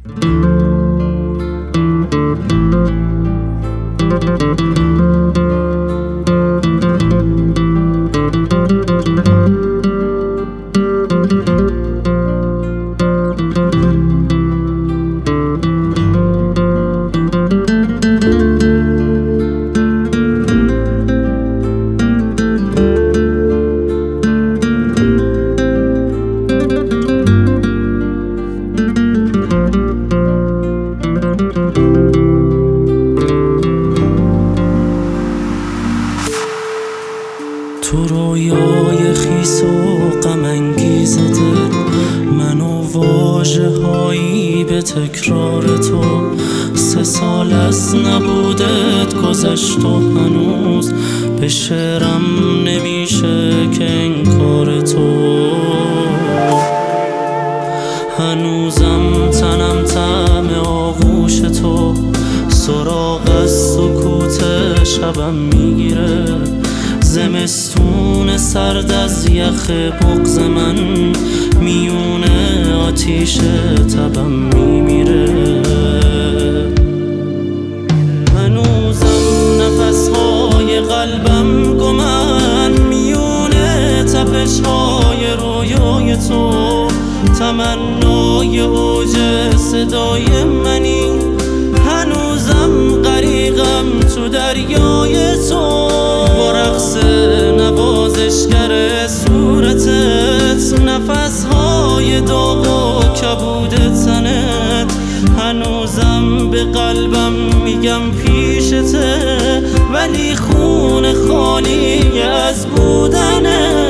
تو رویای خیس و غم انگیز دل، من و واژه هایی به تکرار تو. 3 سال از نبودت گذشت و هنوز به شعرم نمیشه که انکار تو. هنوزم تنم طعم آغوش تو، سراغ از سکوت شبم میگیره. زمستون سرد از یخ بغض من، میونه آتیش تبم میمیره. هنوزم نفسهای قلبم گمن، میونه تپشهای رویای تو. تمنای اوج صدای منی، هنوزم غریقم تو دریای تو. با رقص نوازشگر صورتت، نفسهای داغ و کبود تنت، هنوزم به قلبم میگم پیشته، ولی خون خالی از بودنه.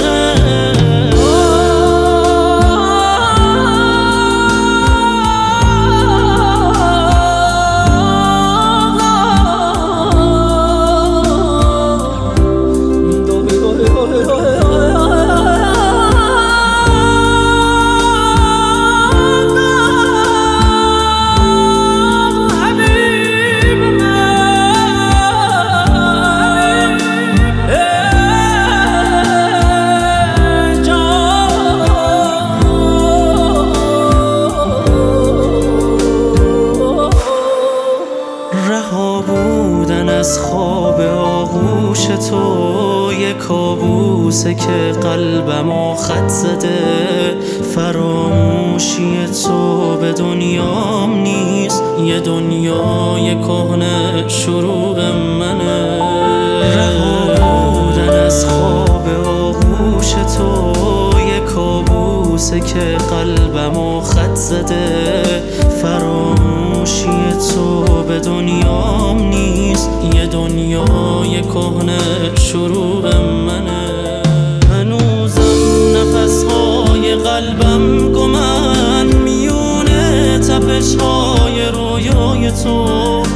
رها بودن از خواب آغوش تو، یک کابوسه که قلبمو خط زده. فراموشی تو به دنیام نیست، یه دنیای کهنه شروع منه. رها بودن از خواب آغوش تو، یک کابوسه که قلبمو خط زده. فراموشی تو به دنیام نیست، یه دنیای کهنه شروع منه. هنوزم نفسهای قلبم گمن، میونه تپشهای رویای تو.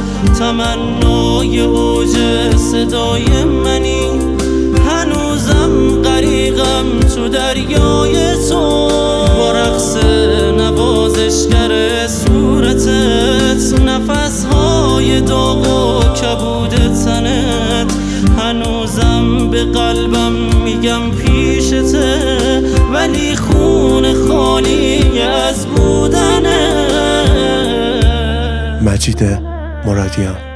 تمنای اوج صدای منی، هنوزم غریقم تو دریای تو. با رقص نوازشگر صورتت، نفسهای داغ و کبود تنت، هنوزم به قلبم میگم پیشته، ولی خون خالی از بودنه. مجید مرادیان.